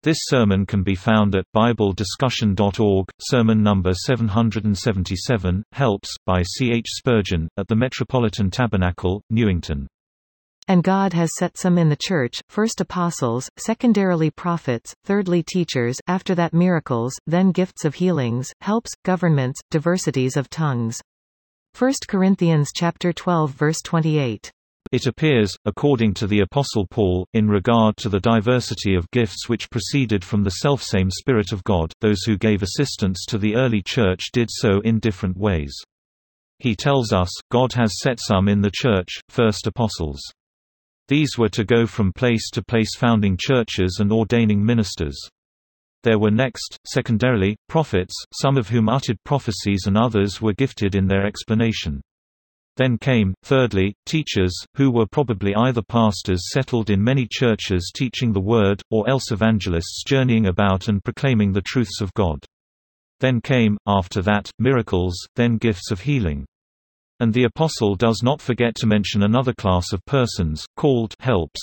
This sermon can be found at BibleDiscussion.org, sermon number 777, Helps, by C. H. Spurgeon, at the Metropolitan Tabernacle, Newington. And God has set some in the church, first apostles, secondarily prophets, thirdly teachers, after that miracles, then gifts of healings, helps, governments, diversities of tongues. 1 Corinthians chapter 12 verse 28. It appears, according to the Apostle Paul, in regard to the diversity of gifts which proceeded from the selfsame Spirit of God, those who gave assistance to the early church did so in different ways. He tells us, God has set some in the church, first apostles. These were to go from place to place founding churches and ordaining ministers. There were next, secondarily, prophets, some of whom uttered prophecies and others were gifted in their explanation. Then came, thirdly, teachers, who were probably either pastors settled in many churches teaching the word, or else evangelists journeying about and proclaiming the truths of God. Then came, after that, miracles, then gifts of healing. And the apostle does not forget to mention another class of persons, called helps.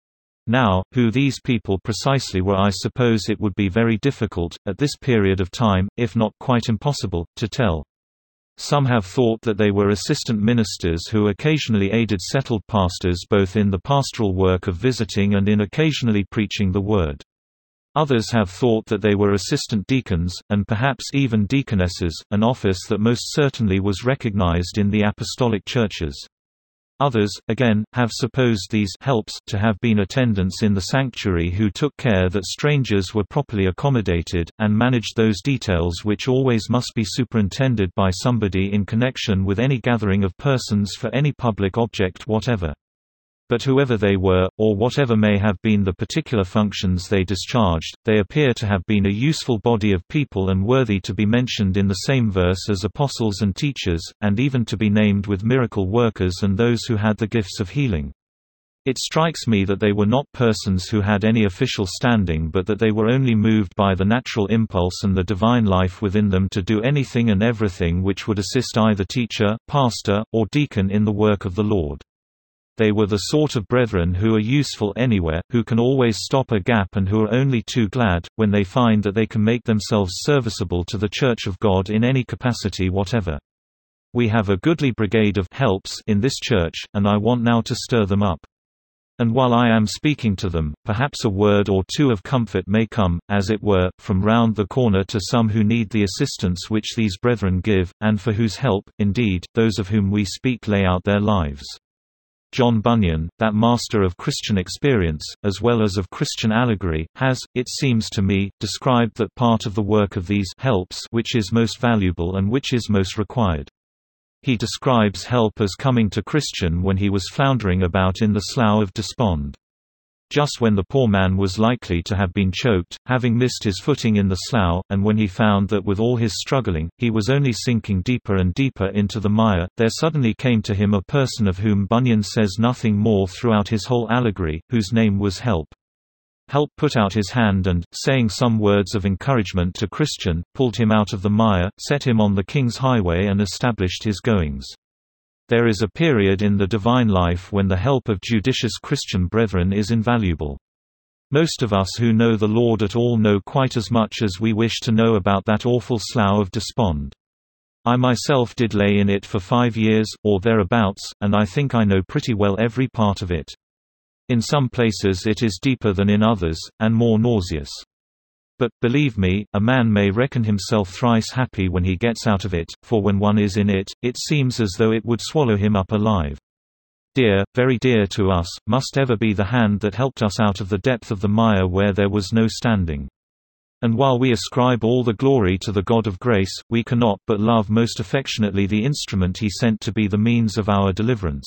Now, who these people precisely were, I suppose it would be very difficult, at this period of time, if not quite impossible, to tell. Some have thought that they were assistant ministers who occasionally aided settled pastors both in the pastoral work of visiting and in occasionally preaching the word. Others have thought that they were assistant deacons, and perhaps even deaconesses, an office that most certainly was recognized in the apostolic churches. Others, again, have supposed these helps to have been attendants in the sanctuary who took care that strangers were properly accommodated, and managed those details which always must be superintended by somebody in connection with any gathering of persons for any public object whatever. But whoever they were, or whatever may have been the particular functions they discharged, they appear to have been a useful body of people and worthy to be mentioned in the same verse as apostles and teachers, and even to be named with miracle workers and those who had the gifts of healing. It strikes me that they were not persons who had any official standing, but that they were only moved by the natural impulse and the divine life within them to do anything and everything which would assist either teacher, pastor, or deacon in the work of the Lord. They were the sort of brethren who are useful anywhere, who can always stop a gap, and who are only too glad, when they find that they can make themselves serviceable to the Church of God in any capacity whatever. We have a goodly brigade of helps in this church, and I want now to stir them up. And while I am speaking to them, perhaps a word or two of comfort may come, as it were, from round the corner to some who need the assistance which these brethren give, and for whose help, indeed, those of whom we speak lay out their lives. John Bunyan, that master of Christian experience, as well as of Christian allegory, has, it seems to me, described that part of the work of these helps which is most valuable and which is most required. He describes help as coming to Christian when he was floundering about in the slough of despond. Just when the poor man was likely to have been choked, having missed his footing in the slough, and when he found that with all his struggling, he was only sinking deeper and deeper into the mire, there suddenly came to him a person of whom Bunyan says nothing more throughout his whole allegory, whose name was Help. Help put out his hand and, saying some words of encouragement to Christian, pulled him out of the mire, set him on the king's highway and established his goings. There is a period in the divine life when the help of judicious Christian brethren is invaluable. Most of us who know the Lord at all know quite as much as we wish to know about that awful slough of despond. I myself did lay in it for 5 years, or thereabouts, and I think I know pretty well every part of it. In some places it is deeper than in others, and more nauseous. But, believe me, a man may reckon himself thrice happy when he gets out of it, for when one is in it, it seems as though it would swallow him up alive. Dear, very dear to us, must ever be the hand that helped us out of the depth of the mire where there was no standing. And while we ascribe all the glory to the God of grace, we cannot but love most affectionately the instrument he sent to be the means of our deliverance.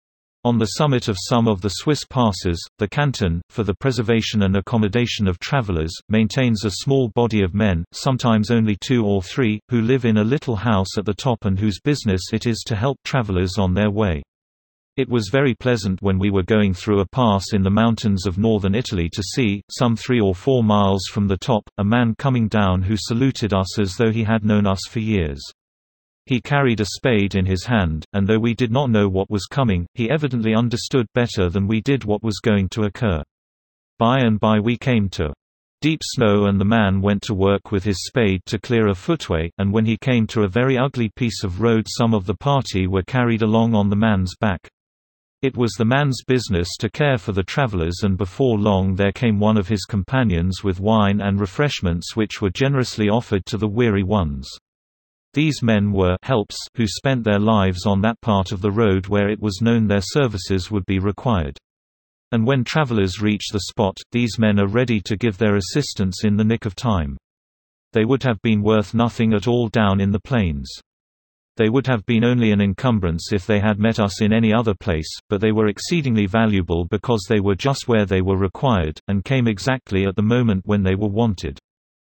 On the summit of some of the Swiss passes, the canton, for the preservation and accommodation of travelers, maintains a small body of men, sometimes only 2 or 3, who live in a little house at the top and whose business it is to help travelers on their way. It was very pleasant when we were going through a pass in the mountains of northern Italy to see, some 3 or 4 miles from the top, a man coming down who saluted us as though he had known us for years. He carried a spade in his hand, and though we did not know what was coming, he evidently understood better than we did what was going to occur. By and by we came to deep snow, and the man went to work with his spade to clear a footway, and when he came to a very ugly piece of road, some of the party were carried along on the man's back. It was the man's business to care for the travelers, and before long there came one of his companions with wine and refreshments which were generously offered to the weary ones. These men were helps who spent their lives on that part of the road where it was known their services would be required. And when travelers reach the spot, these men are ready to give their assistance in the nick of time. They would have been worth nothing at all down in the plains. They would have been only an encumbrance if they had met us in any other place, but they were exceedingly valuable because they were just where they were required, and came exactly at the moment when they were wanted.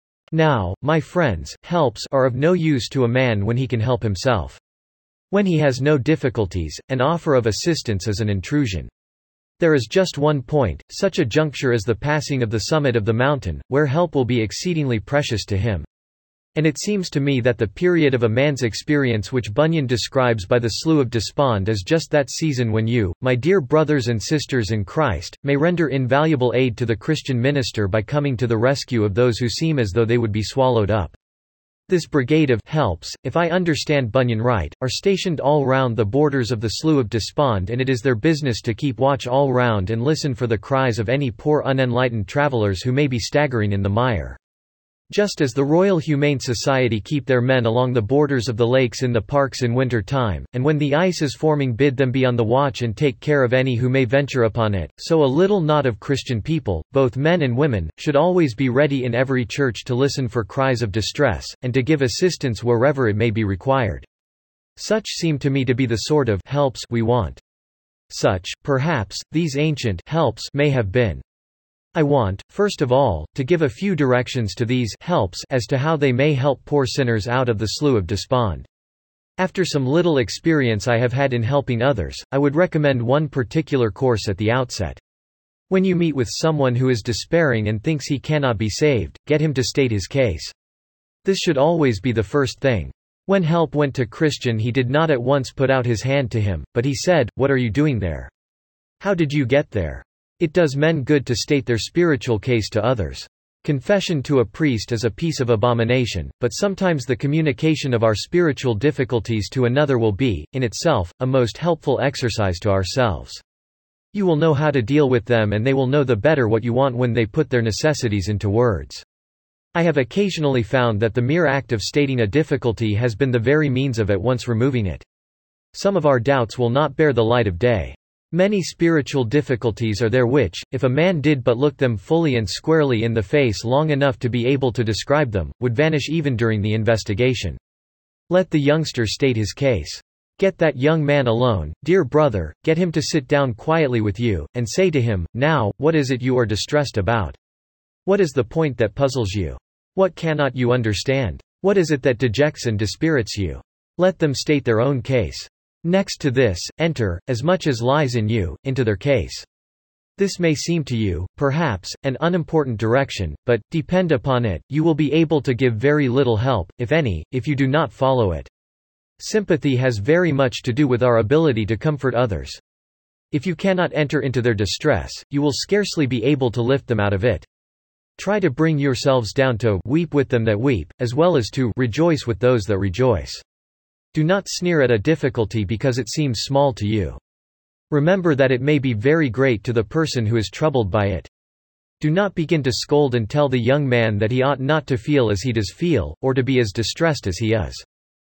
Now, my friends, helps are of no use to a man when he can help himself. When he has no difficulties, an offer of assistance is an intrusion. There is just one point, such a juncture as the passing of the summit of the mountain, where help will be exceedingly precious to him. And it seems to me that the period of a man's experience which Bunyan describes by the Slough of Despond is just that season when you, my dear brothers and sisters in Christ, may render invaluable aid to the Christian minister by coming to the rescue of those who seem as though they would be swallowed up. This brigade of helps, if I understand Bunyan right, are stationed all round the borders of the Slough of Despond, and it is their business to keep watch all round and listen for the cries of any poor unenlightened travellers who may be staggering in the mire. Just as the Royal Humane Society keep their men along the borders of the lakes in the parks in winter time, and when the ice is forming bid them be on the watch and take care of any who may venture upon it, so a little knot of Christian people, both men and women, should always be ready in every church to listen for cries of distress, and to give assistance wherever it may be required. Such seem to me to be the sort of helps we want. Such, perhaps, these ancient helps may have been. I want, first of all, to give a few directions to these helps as to how they may help poor sinners out of the Slough of Despond. After some little experience I have had in helping others, I would recommend one particular course at the outset. When you meet with someone who is despairing and thinks he cannot be saved, get him to state his case. This should always be the first thing. When help went to Christian, he did not at once put out his hand to him, but he said, "What are you doing there? How did you get there?" It does men good to state their spiritual case to others. Confession to a priest is a piece of abomination, but sometimes the communication of our spiritual difficulties to another will be, in itself, a most helpful exercise to ourselves. You will know how to deal with them, and they will know the better what you want when they put their necessities into words. I have occasionally found that the mere act of stating a difficulty has been the very means of at once removing it. Some of our doubts will not bear the light of day. Many spiritual difficulties are there which, if a man did but look them fully and squarely in the face long enough to be able to describe them, would vanish even during the investigation. Let the youngster state his case. Get that young man alone, dear brother, get him to sit down quietly with you, and say to him, "Now, what is it you are distressed about? What is the point that puzzles you? What cannot you understand? What is it that dejects and dispirits you?" Let them state their own case. Next to this, enter, as much as lies in you, into their case. This may seem to you, perhaps, an unimportant direction, but, depend upon it, you will be able to give very little help, if any, if you do not follow it. Sympathy has very much to do with our ability to comfort others. If you cannot enter into their distress, you will scarcely be able to lift them out of it. Try to bring yourselves down to weep with them that weep, as well as to rejoice with those that rejoice. Do not sneer at a difficulty because it seems small to you. Remember that it may be very great to the person who is troubled by it. Do not begin to scold and tell the young man that he ought not to feel as he does feel, or to be as distressed as he is.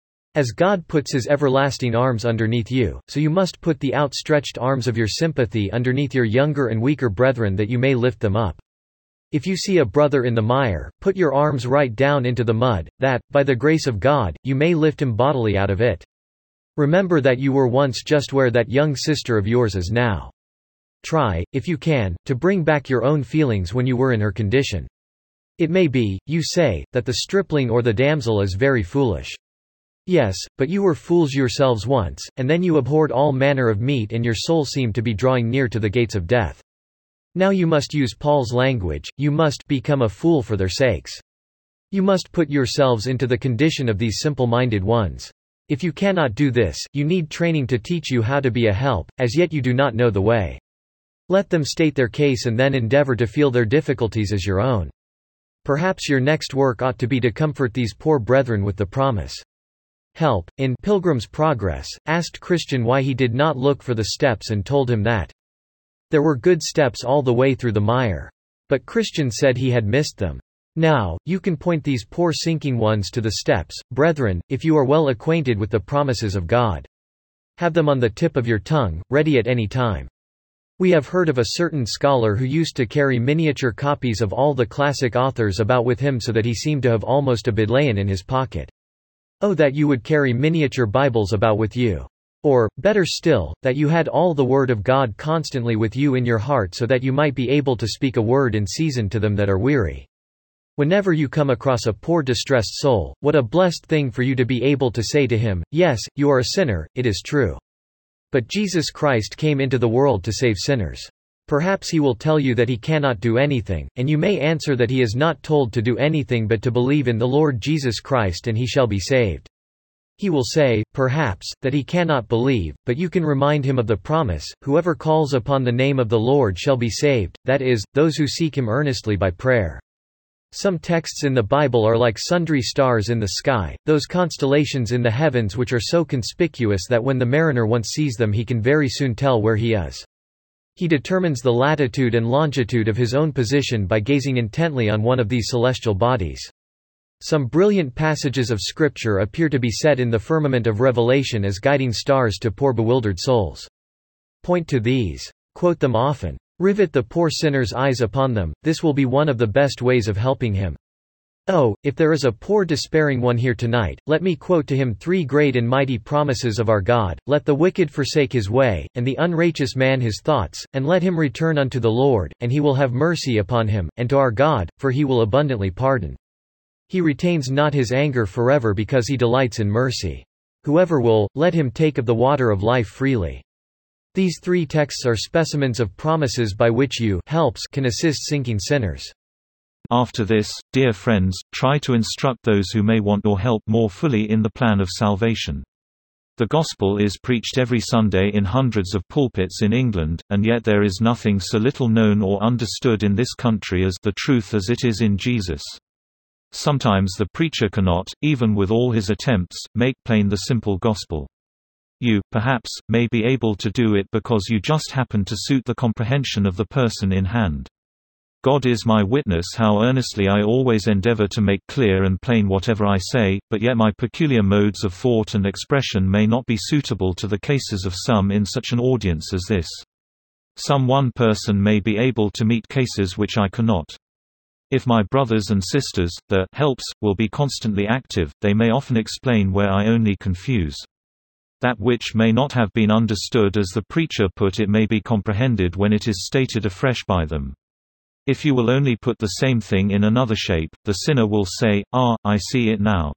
As God puts his everlasting arms underneath you, so you must put the outstretched arms of your sympathy underneath your younger and weaker brethren that you may lift them up. If you see a brother in the mire, put your arms right down into the mud, that, by the grace of God, you may lift him bodily out of it. Remember that you were once just where that young sister of yours is now. Try, if you can, to bring back your own feelings when you were in her condition. It may be, you say, that the stripling or the damsel is very foolish. Yes, but you were fools yourselves once, and then you abhorred all manner of meat, and your soul seemed to be drawing near to the gates of death. Now you must use Paul's language, you must become a fool for their sakes. You must put yourselves into the condition of these simple-minded ones. If you cannot do this, you need training to teach you how to be a help, as yet you do not know the way. Let them state their case and then endeavor to feel their difficulties as your own. Perhaps your next work ought to be to comfort these poor brethren with the promise. Help, in Pilgrim's Progress, asked Christian why he did not look for the steps and told him that there were good steps all the way through the mire. But Christian said he had missed them. Now, you can point these poor sinking ones to the steps, brethren, if you are well acquainted with the promises of God. Have them on the tip of your tongue, ready at any time. We have heard of a certain scholar who used to carry miniature copies of all the classic authors about with him so that he seemed to have almost a Bodleian in his pocket. Oh, that you would carry miniature Bibles about with you. Or, better still, that you had all the Word of God constantly with you in your heart so that you might be able to speak a word in season to them that are weary. Whenever you come across a poor distressed soul, what a blessed thing for you to be able to say to him, yes, you are a sinner, it is true. But Jesus Christ came into the world to save sinners. Perhaps he will tell you that he cannot do anything, and you may answer that he is not told to do anything but to believe in the Lord Jesus Christ and he shall be saved. He will say, perhaps, that he cannot believe, but you can remind him of the promise, whoever calls upon the name of the Lord shall be saved, that is, those who seek him earnestly by prayer. Some texts in the Bible are like sundry stars in the sky, those constellations in the heavens which are so conspicuous that when the mariner once sees them he can very soon tell where he is. He determines the latitude and longitude of his own position by gazing intently on one of these celestial bodies. Some brilliant passages of Scripture appear to be set in the firmament of revelation as guiding stars to poor bewildered souls. Point to these. Quote them often. Rivet the poor sinner's eyes upon them, this will be one of the best ways of helping him. Oh, if there is a poor despairing one here tonight, let me quote to him 3 great and mighty promises of our God, let the wicked forsake his way, and the unrighteous man his thoughts, and let him return unto the Lord, and he will have mercy upon him, and to our God, for he will abundantly pardon. He retains not his anger forever because he delights in mercy. Whoever will, let him take of the water of life freely. These 3 texts are specimens of promises by which you helps can assist sinking sinners. After this, dear friends, try to instruct those who may want your help more fully in the plan of salvation. The Gospel is preached every Sunday in hundreds of pulpits in England, and yet there is nothing so little known or understood in this country as the truth as it is in Jesus. Sometimes the preacher cannot, even with all his attempts, make plain the simple gospel. You, perhaps, may be able to do it because you just happen to suit the comprehension of the person in hand. God is my witness how earnestly I always endeavor to make clear and plain whatever I say, but yet my peculiar modes of thought and expression may not be suitable to the cases of some in such an audience as this. Some one person may be able to meet cases which I cannot. If my brothers and sisters, the helps, will be constantly active, they may often explain where I only confuse. That which may not have been understood as the preacher put it may be comprehended when it is stated afresh by them. If you will only put the same thing in another shape, the sinner will say, "Ah, I see it now.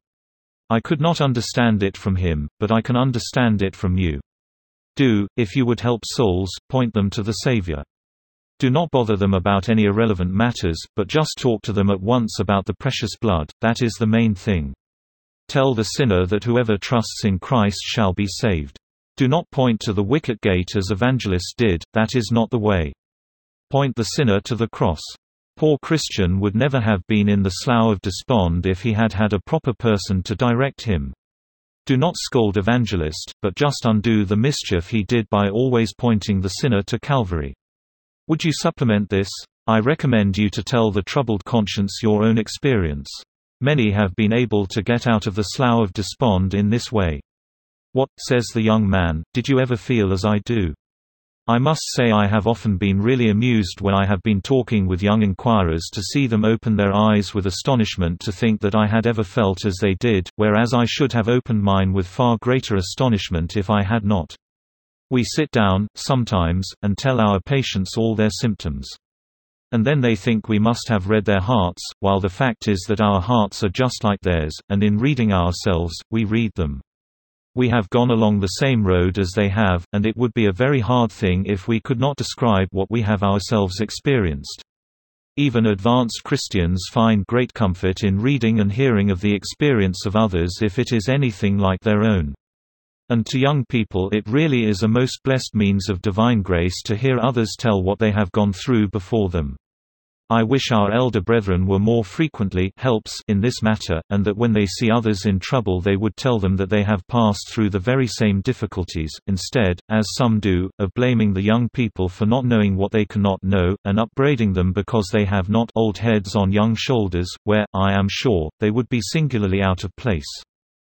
I could not understand it from him, but I can understand it from you." Do, if you would help souls, point them to the Savior. Do not bother them about any irrelevant matters, but just talk to them at once about the precious blood, that is the main thing. Tell the sinner that whoever trusts in Christ shall be saved. Do not point to the wicket gate as evangelists did, that is not the way. Point the sinner to the cross. Poor Christian would never have been in the slough of despond if he had had a proper person to direct him. Do not scold evangelist, but just undo the mischief he did by always pointing the sinner to Calvary. Would you supplement this? I recommend you to tell the troubled conscience your own experience. Many have been able to get out of the slough of despond in this way. "What," says the young man, "did you ever feel as I do?" I must say I have often been really amused when I have been talking with young inquirers to see them open their eyes with astonishment to think that I had ever felt as they did, whereas I should have opened mine with far greater astonishment if I had not. We sit down, sometimes, and tell our patients all their symptoms. And then they think we must have read their hearts, while the fact is that our hearts are just like theirs, and in reading ourselves, we read them. We have gone along the same road as they have, and it would be a very hard thing if we could not describe what we have ourselves experienced. Even advanced Christians find great comfort in reading and hearing of the experience of others if it is anything like their own. And to young people it really is a most blessed means of divine grace to hear others tell what they have gone through before them. I wish our elder brethren were more frequently helps in this matter, and that when they see others in trouble they would tell them that they have passed through the very same difficulties, instead, as some do, of blaming the young people for not knowing what they cannot know, and upbraiding them because they have not old heads on young shoulders, where, I am sure, they would be singularly out of place.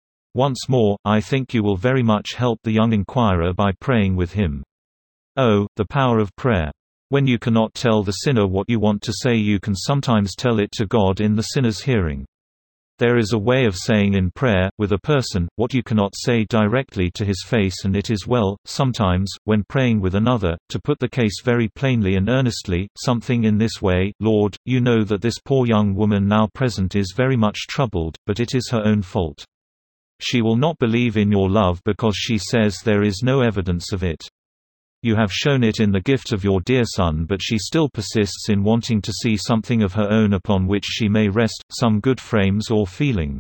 Once more, I think you will very much help the young inquirer by praying with him. Oh, the power of prayer! When you cannot tell the sinner what you want to say, you can sometimes tell it to God in the sinner's hearing. There is a way of saying in prayer, with a person, what you cannot say directly to his face, and it is well, sometimes, when praying with another, to put the case very plainly and earnestly, something in this way: Lord, you know that this poor young woman now present is very much troubled, but it is her own fault. She will not believe in your love because she says there is no evidence of it. You have shown it in the gift of your dear Son, but she still persists in wanting to see something of her own upon which she may rest, some good frames or feelings.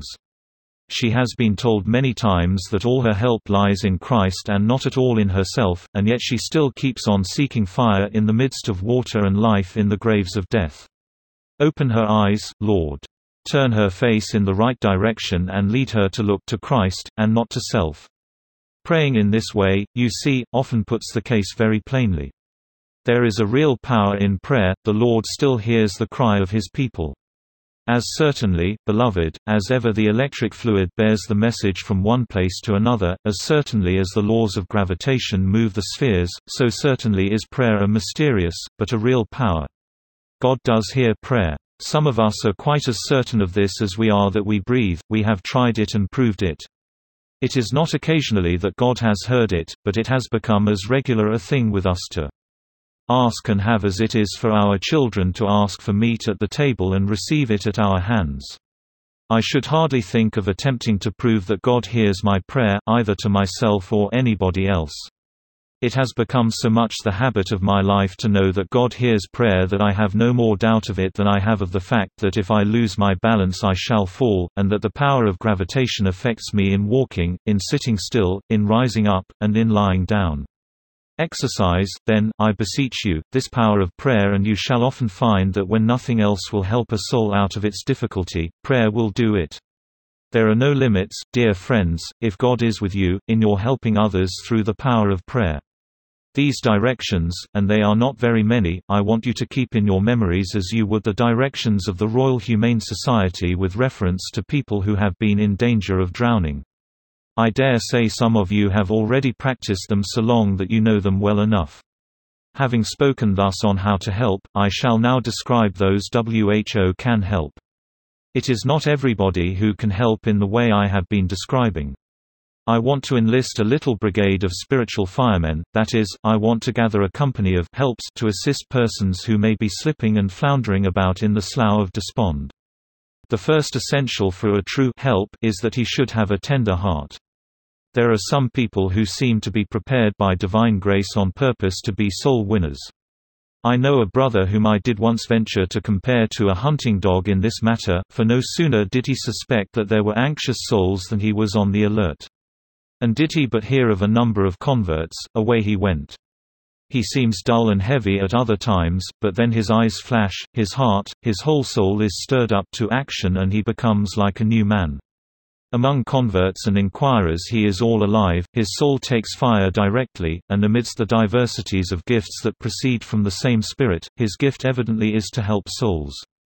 She has been told many times that all her help lies in Christ and not at all in herself, and yet she still keeps on seeking fire in the midst of water and life in the graves of death. Open her eyes, Lord. Turn her face in the right direction and lead her to look to Christ, and not to self. Praying in this way, you see, often puts the case very plainly. There is a real power in prayer. The Lord still hears the cry of His people. As certainly, beloved, as ever the electric fluid bears the message from one place to another, as certainly as the laws of gravitation move the spheres, so certainly is prayer a mysterious, but a real power. God does hear prayer. Some of us are quite as certain of this as we are that we breathe. We have tried it and proved it. It is not occasionally that God has heard it, but it has become as regular a thing with us to ask and have as it is for our children to ask for meat at the table and receive it at our hands. I should hardly think of attempting to prove that God hears my prayer, either to myself or anybody else. It has become so much the habit of my life to know that God hears prayer that I have no more doubt of it than I have of the fact that if I lose my balance I shall fall, and that the power of gravitation affects me in walking, in sitting still, in rising up, and in lying down. Exercise, then, I beseech you, this power of prayer, and you shall often find that when nothing else will help a soul out of its difficulty, prayer will do it. There are no limits, dear friends, if God is with you, in your helping others through the power of prayer. These directions, and they are not very many, I want you to keep in your memories as you would the directions of the Royal Humane Society with reference to people who have been in danger of drowning. I dare say some of you have already practiced them so long that you know them well enough. Having spoken thus on how to help, I shall now describe those WHO can help. It is not everybody who can help in the way I have been describing. I want to enlist a little brigade of spiritual firemen, that is, I want to gather a company of helps to assist persons who may be slipping and floundering about in the slough of despond. The first essential for a true help is that he should have a tender heart. There are some people who seem to be prepared by divine grace on purpose to be soul winners. I know a brother whom I did once venture to compare to a hunting dog in this matter, for no sooner did he suspect that there were anxious souls than he was on the alert. And did he but hear of a number of converts, away he went. He seems dull and heavy at other times, but then his eyes flash, his heart, his whole soul is stirred up to action and he becomes like a new man. Among converts and inquirers he is all alive, his soul takes fire directly, and amidst the diversities of gifts that proceed from the same Spirit, his gift evidently is to help souls.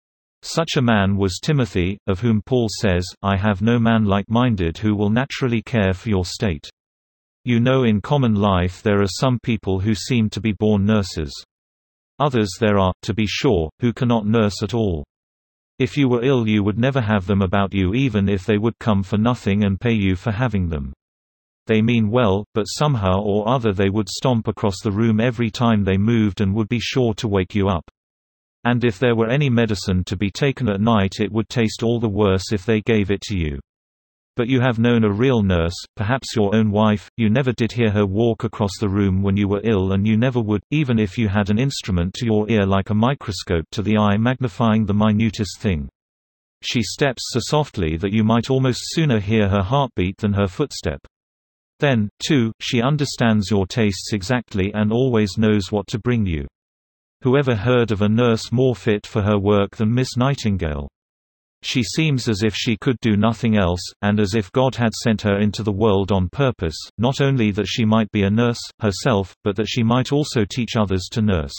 Such a man was Timothy, of whom Paul says, I have no man like-minded who will naturally care for your state. You know, in common life there are some people who seem to be born nurses. Others there are, to be sure, who cannot nurse at all. If you were ill you would never have them about you even if they would come for nothing and pay you for having them. They mean well, but somehow or other they would stomp across the room every time they moved and would be sure to wake you up. And if there were any medicine to be taken at night it would taste all the worse if they gave it to you. But you have known a real nurse, perhaps your own wife, you never did hear her walk across the room when you were ill and you never would, even if you had an instrument to your ear like a microscope to the eye magnifying the minutest thing. She steps so softly that you might almost sooner hear her heartbeat than her footstep. Then, too, she understands your tastes exactly and always knows what to bring you. Whoever heard of a nurse more fit for her work than Miss Nightingale? She seems as if she could do nothing else, and as if God had sent her into the world on purpose, not only that she might be a nurse, herself, but that she might also teach others to nurse.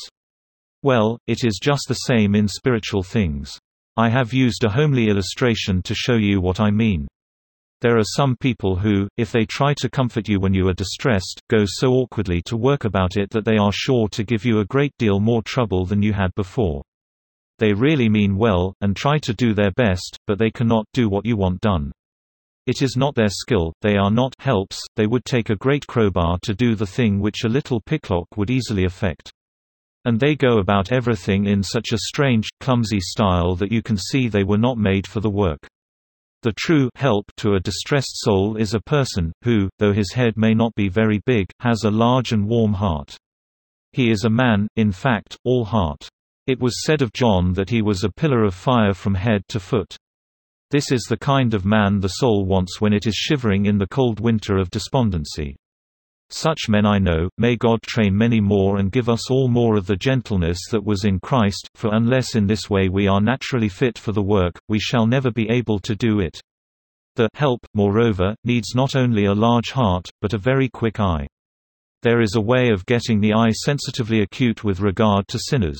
Well, it is just the same in spiritual things. I have used a homely illustration to show you what I mean. There are some people who, if they try to comfort you when you are distressed, go so awkwardly to work about it that they are sure to give you a great deal more trouble than you had before. They really mean well, and try to do their best, but they cannot do what you want done. It is not their skill, they are not helps, they would take a great crowbar to do the thing which a little picklock would easily effect. And they go about everything in such a strange, clumsy style that you can see they were not made for the work. The true help to a distressed soul is a person, who, though his head may not be very big, has a large and warm heart. He is a man, in fact, all heart. It was said of John that he was a pillar of fire from head to foot. This is the kind of man the soul wants when it is shivering in the cold winter of despondency. Such men I know. May God train many more and give us all more of the gentleness that was in Christ, for unless in this way we are naturally fit for the work, we shall never be able to do it. The help, moreover, needs not only a large heart, but a very quick eye. There is a way of getting the eye sensitively acute with regard to sinners.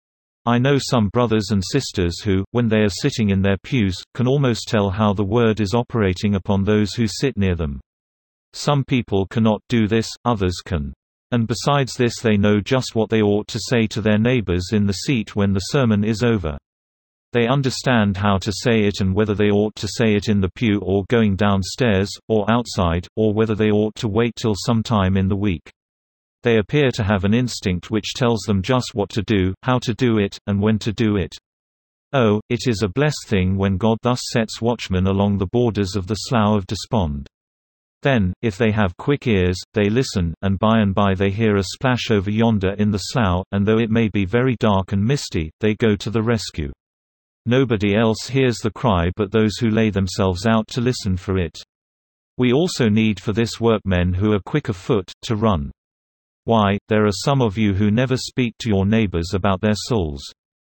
I know some brothers and sisters who, when they are sitting in their pews, can almost tell how the word is operating upon those who sit near them. Some people cannot do this, others can. And besides this, they know just what they ought to say to their neighbors in the seat when the sermon is over. They understand how to say it and whether they ought to say it in the pew or going downstairs, or outside, or whether they ought to wait till some time in the week. They appear to have an instinct which tells them just what to do, how to do it, and when to do it. Oh, it is a blessed thing when God thus sets watchmen along the borders of the Slough of Despond. Then, if they have quick ears, they listen, and by they hear a splash over yonder in the slough, and though it may be very dark and misty, they go to the rescue. Nobody else hears the cry but those who lay themselves out to listen for it. We also need for this work men who are quick of foot, to run. Why, there are some of you who never speak to your neighbors about their souls.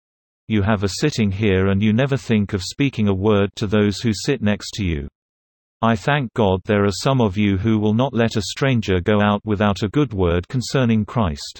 You have a sitting here and you never think of speaking a word to those who sit next to you. I thank God there are some of you who will not let a stranger go out without a good word concerning Christ.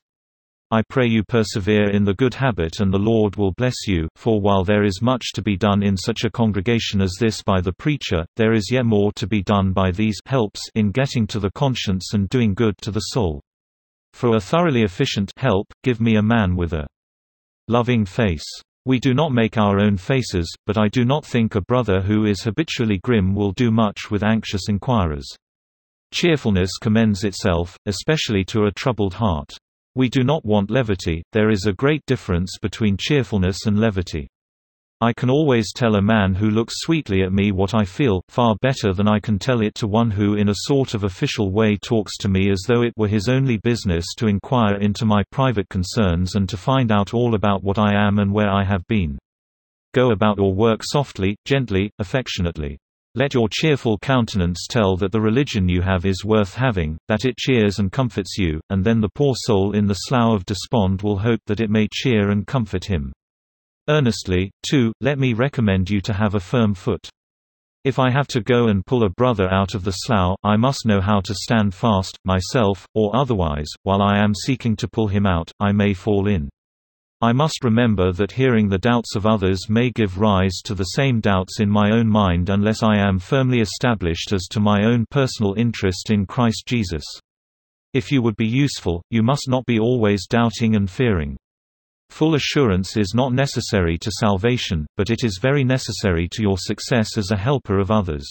I pray you persevere in the good habit and the Lord will bless you, for while there is much to be done in such a congregation as this by the preacher, there is yet more to be done by these helps in getting to the conscience and doing good to the soul. For a thoroughly efficient help, give me a man with a loving face. We do not make our own faces, but I do not think a brother who is habitually grim will do much with anxious inquirers. Cheerfulness commends itself, especially to a troubled heart. We do not want levity, there is a great difference between cheerfulness and levity. I can always tell a man who looks sweetly at me what I feel, far better than I can tell it to one who in a sort of official way talks to me as though it were his only business to inquire into my private concerns and to find out all about what I am and where I have been. Go about your work softly, gently, affectionately. Let your cheerful countenance tell that the religion you have is worth having, that it cheers and comforts you, and then the poor soul in the Slough of Despond will hope that it may cheer and comfort him. Earnestly, too, let me recommend you to have a firm foot. If I have to go and pull a brother out of the slough, I must know how to stand fast, myself, or otherwise, while I am seeking to pull him out, I may fall in. I must remember that hearing the doubts of others may give rise to the same doubts in my own mind unless I am firmly established as to my own personal interest in Christ Jesus. If you would be useful, you must not be always doubting and fearing. Full assurance is not necessary to salvation, but it is very necessary to your success as a helper of others.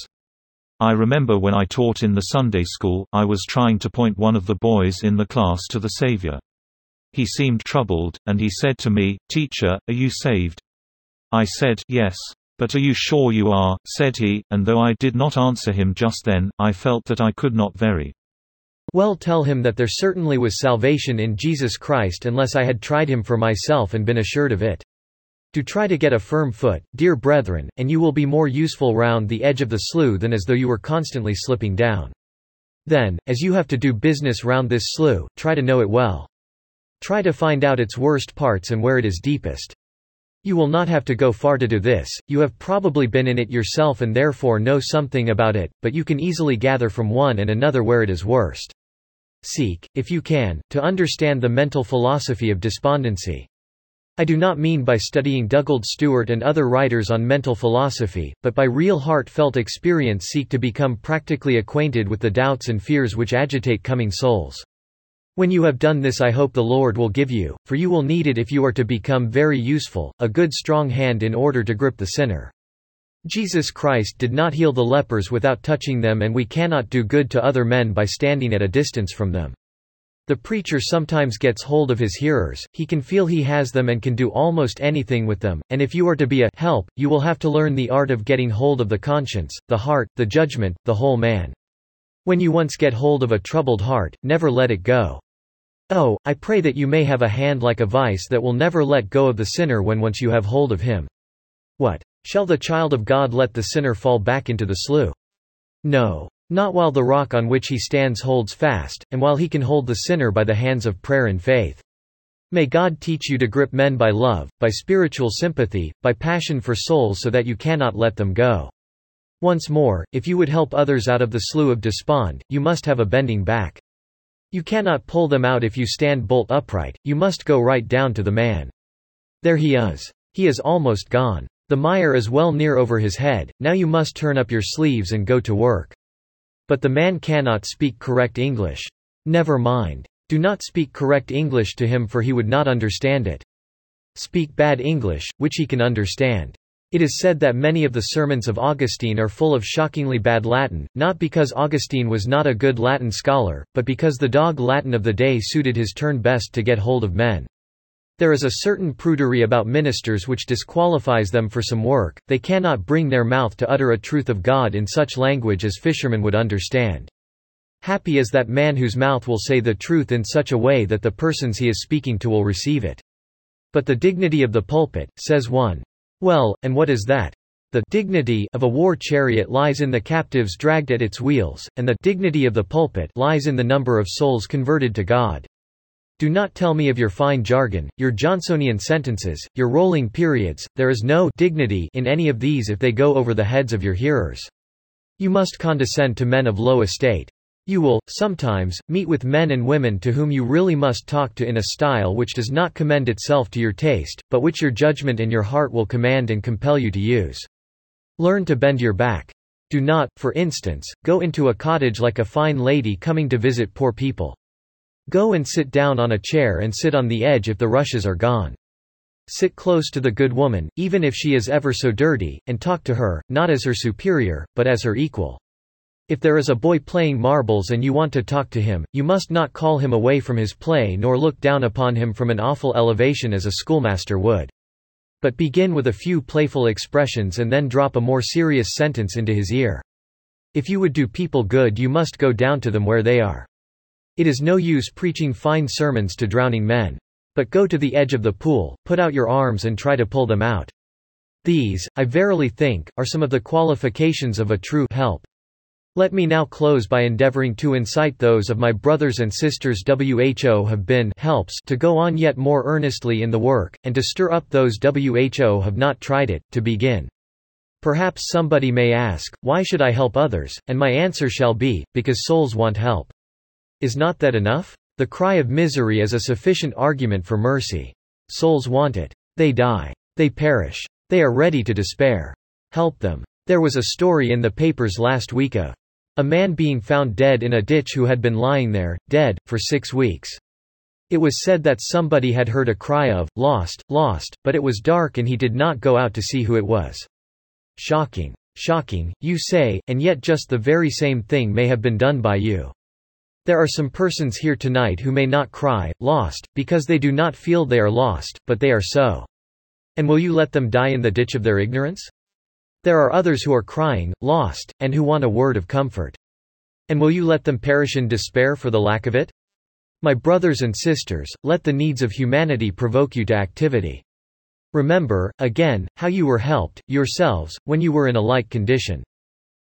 I remember when I taught in the Sunday school, I was trying to point one of the boys in the class to the Savior. He seemed troubled, and he said to me, "Teacher, are you saved?" I said, "Yes. But are you sure you are?" said he, and though I did not answer him just then, I felt that I could not very well tell him that there certainly was salvation in Jesus Christ unless I had tried him for myself and been assured of it. Do try to get a firm foot, dear brethren, and you will be more useful round the edge of the slough than as though you were constantly slipping down. Then, as you have to do business round this slough, try to know it well. Try to find out its worst parts and where it is deepest. You will not have to go far to do this, you have probably been in it yourself and therefore know something about it, but you can easily gather from one and another where it is worst. Seek, if you can, to understand the mental philosophy of despondency. I do not mean by studying Dugald Stewart and other writers on mental philosophy, but by real heartfelt experience seek to become practically acquainted with the doubts and fears which agitate coming souls. When you have done this, I hope the Lord will give you, for you will need it if you are to become very useful, a good strong hand in order to grip the sinner. Jesus Christ did not heal the lepers without touching them, and we cannot do good to other men by standing at a distance from them. The preacher sometimes gets hold of his hearers, he can feel he has them and can do almost anything with them, and if you are to be a help, you will have to learn the art of getting hold of the conscience, the heart, the judgment, the whole man. When you once get hold of a troubled heart, never let it go. Oh, I pray that you may have a hand like a vice that will never let go of the sinner when once you have hold of him. What? Shall the child of God let the sinner fall back into the slough? No. Not while the rock on which he stands holds fast, and while he can hold the sinner by the hands of prayer and faith. May God teach you to grip men by love, by spiritual sympathy, by passion for souls so that you cannot let them go. Once more, if you would help others out of the slough of despond, you must have a bending back. You cannot pull them out if you stand bolt upright, you must go right down to the man. There he is. He is almost gone. The mire is well near over his head, now you must turn up your sleeves and go to work. But the man cannot speak correct English. Never mind. Do not speak correct English to him, for he would not understand it. Speak bad English, which he can understand. It is said that many of the sermons of Augustine are full of shockingly bad Latin, not because Augustine was not a good Latin scholar, but because the dog Latin of the day suited his turn best to get hold of men. There is a certain prudery about ministers which disqualifies them for some work, they cannot bring their mouth to utter a truth of God in such language as fishermen would understand. Happy is that man whose mouth will say the truth in such a way that the persons he is speaking to will receive it. But the dignity of the pulpit, says one. Well, and what is that? The dignity of a war chariot lies in the captives dragged at its wheels, and the dignity of the pulpit lies in the number of souls converted to God. Do not tell me of your fine jargon, your Johnsonian sentences, your rolling periods, there is no dignity in any of these if they go over the heads of your hearers. You must condescend to men of low estate. You will, sometimes, meet with men and women to whom you really must talk to in a style which does not commend itself to your taste, but which your judgment and your heart will command and compel you to use. Learn to bend your back. Do not, for instance, go into a cottage like a fine lady coming to visit poor people. Go and sit down on a chair and sit on the edge if the rushes are gone. Sit close to the good woman, even if she is ever so dirty, and talk to her, not as her superior, but as her equal. If there is a boy playing marbles and you want to talk to him, you must not call him away from his play nor look down upon him from an awful elevation as a schoolmaster would. But begin with a few playful expressions and then drop a more serious sentence into his ear. If you would do people good, you must go down to them where they are. It is no use preaching fine sermons to drowning men. But go to the edge of the pool, put out your arms and try to pull them out. These, I verily think, are some of the qualifications of a true help. Let me now close by endeavoring to incite those of my brothers and sisters who have been helps to go on yet more earnestly in the work, and to stir up those who have not tried it, to begin. Perhaps somebody may ask, why should I help others, and my answer shall be, because souls want help. Is not that enough? The cry of misery is a sufficient argument for mercy. Souls want it. They die. They perish. They are ready to despair. Help them. There was a story in the papers last week of a man being found dead in a ditch who had been lying there, dead, for 6 weeks. It was said that somebody had heard a cry of, lost, lost, but it was dark and he did not go out to see who it was. Shocking. Shocking, you say, and yet just the very same thing may have been done by you. There are some persons here tonight who may not cry, lost, because they do not feel they are lost, but they are so. And will you let them die in the ditch of their ignorance? There are others who are crying, lost, and who want a word of comfort. And will you let them perish in despair for the lack of it? My brothers and sisters, let the needs of humanity provoke you to activity. Remember, again, how you were helped, yourselves, when you were in a like condition.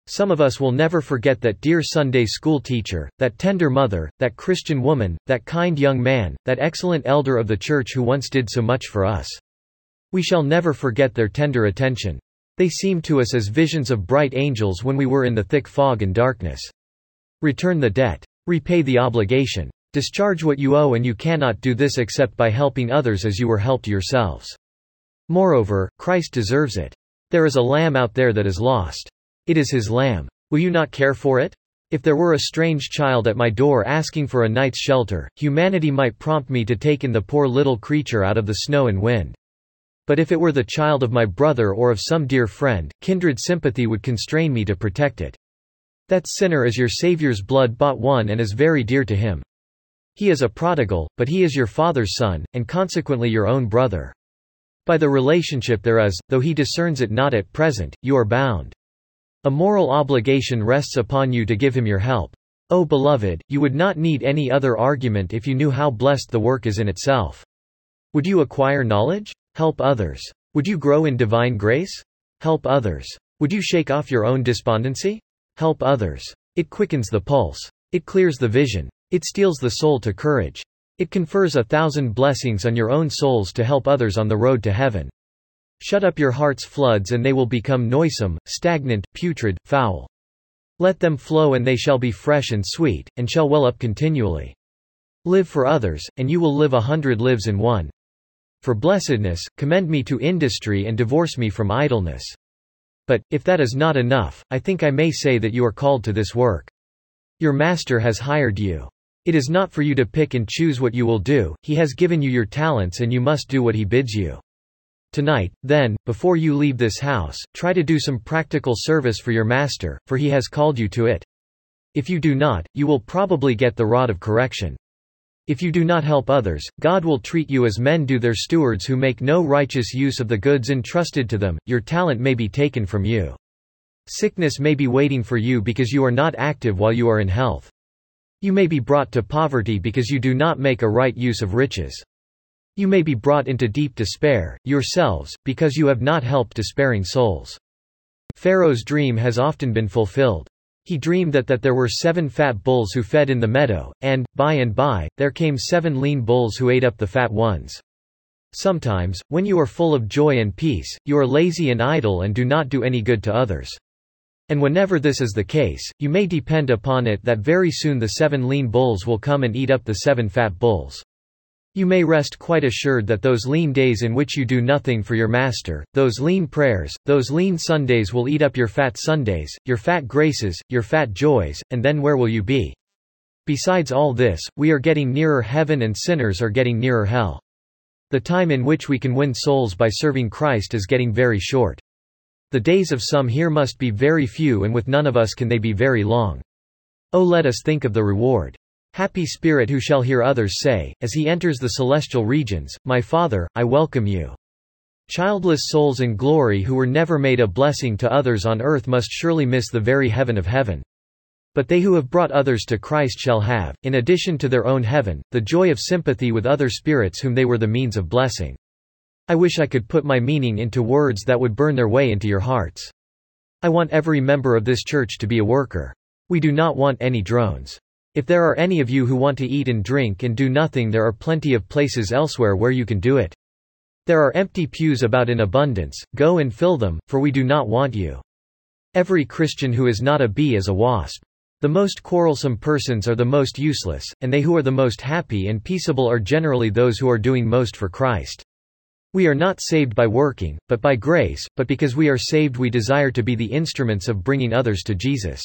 Some of us will never forget that dear Sunday school teacher, that tender mother, that Christian woman, that kind young man, that excellent elder of the church who once did so much for us. We shall never forget their tender attention. They seemed to us as visions of bright angels when we were in the thick fog and darkness. Return the debt. Repay the obligation. Discharge what you owe, and you cannot do this except by helping others as you were helped yourselves. Moreover, Christ deserves it. There is a lamb out there that is lost. It is his lamb. Will you not care for it? If there were a strange child at my door asking for a night's shelter, humanity might prompt me to take in the poor little creature out of the snow and wind. But if it were the child of my brother or of some dear friend, kindred sympathy would constrain me to protect it. That sinner is your Savior's blood-bought one and is very dear to him. He is a prodigal, but he is your Father's son, and consequently your own brother. By the relationship there is, though he discerns it not at present, you are bound. A moral obligation rests upon you to give him your help. O beloved, you would not need any other argument if you knew how blessed the work is in itself. Would you acquire knowledge? Help others. Would you grow in divine grace? Help others. Would you shake off your own despondency? Help others. It quickens the pulse. It clears the vision. It steels the soul to courage. It confers 1,000 blessings on your own souls to help others on the road to heaven. Shut up your heart's floods and they will become noisome, stagnant, putrid, foul. Let them flow and they shall be fresh and sweet, and shall well up continually. Live for others, and you will live 100 lives in one. For blessedness, commend me to industry and divorce me from idleness. But, if that is not enough, I think I may say that you are called to this work. Your master has hired you. It is not for you to pick and choose what you will do, he has given you your talents and you must do what he bids you. Tonight, then, before you leave this house, try to do some practical service for your master, for he has called you to it. If you do not, you will probably get the rod of correction. If you do not help others, God will treat you as men do their stewards who make no righteous use of the goods entrusted to them. Your talent may be taken from you. Sickness may be waiting for you because you are not active while you are in health. You may be brought to poverty because you do not make a right use of riches. You may be brought into deep despair, yourselves, because you have not helped despairing souls. Pharaoh's dream has often been fulfilled. He dreamed that there were 7 fat bulls who fed in the meadow, and, by, there came 7 lean bulls who ate up the fat ones. Sometimes, when you are full of joy and peace, you are lazy and idle and do not do any good to others. And whenever this is the case, you may depend upon it that very soon the 7 lean bulls will come and eat up the 7 fat bulls. You may rest quite assured that those lean days in which you do nothing for your master, those lean prayers, those lean Sundays will eat up your fat Sundays, your fat graces, your fat joys, and then where will you be? Besides all this, we are getting nearer heaven and sinners are getting nearer hell. The time in which we can win souls by serving Christ is getting very short. The days of some here must be very few and with none of us can they be very long. Oh, let us think of the reward. Happy spirit who shall hear others say, as he enters the celestial regions, My Father, I welcome you. Childless souls in glory who were never made a blessing to others on earth must surely miss the very heaven of heaven. But they who have brought others to Christ shall have, in addition to their own heaven, the joy of sympathy with other spirits whom they were the means of blessing. I wish I could put my meaning into words that would burn their way into your hearts. I want every member of this church to be a worker. We do not want any drones. If there are any of you who want to eat and drink and do nothing, there are plenty of places elsewhere where you can do it. There are empty pews about in abundance, go and fill them, for we do not want you. Every Christian who is not a bee is a wasp. The most quarrelsome persons are the most useless, and they who are the most happy and peaceable are generally those who are doing most for Christ. We are not saved by working, but by grace, but because we are saved we desire to be the instruments of bringing others to Jesus.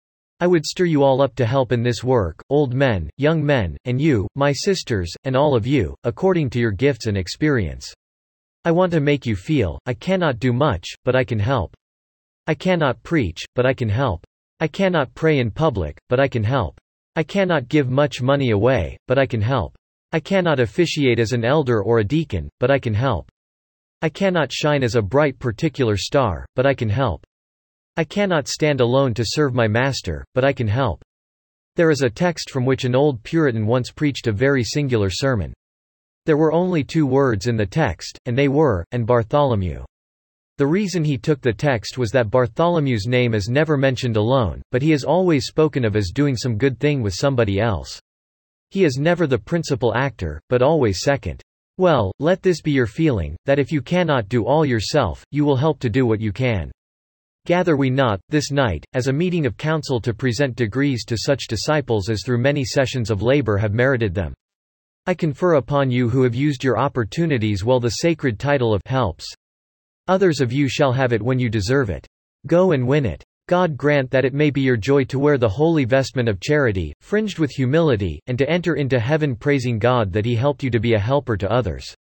I would stir you all up to help in this work, old men, young men, and you, my sisters, and all of you, according to your gifts and experience. I want to make you feel, I cannot do much, but I can help. I cannot preach, but I can help. I cannot pray in public, but I can help. I cannot give much money away, but I can help. I cannot officiate as an elder or a deacon, but I can help. I cannot shine as a bright particular star, but I can help. I cannot stand alone to serve my master, but I can help. There is a text from which an old Puritan once preached a very singular sermon. There were only 2 words in the text, and they were, and Bartholomew. The reason he took the text was that Bartholomew's name is never mentioned alone, but he is always spoken of as doing some good thing with somebody else. He is never the principal actor, but always second. Well, let this be your feeling, that if you cannot do all yourself, you will help to do what you can. Gather we not, this night, as a meeting of council to present degrees to such disciples as through many sessions of labor have merited them. I confer upon you who have used your opportunities well the sacred title of helps. Others of you shall have it when you deserve it. Go and win it. God grant that it may be your joy to wear the holy vestment of charity, fringed with humility, and to enter into heaven praising God that He helped you to be a helper to others.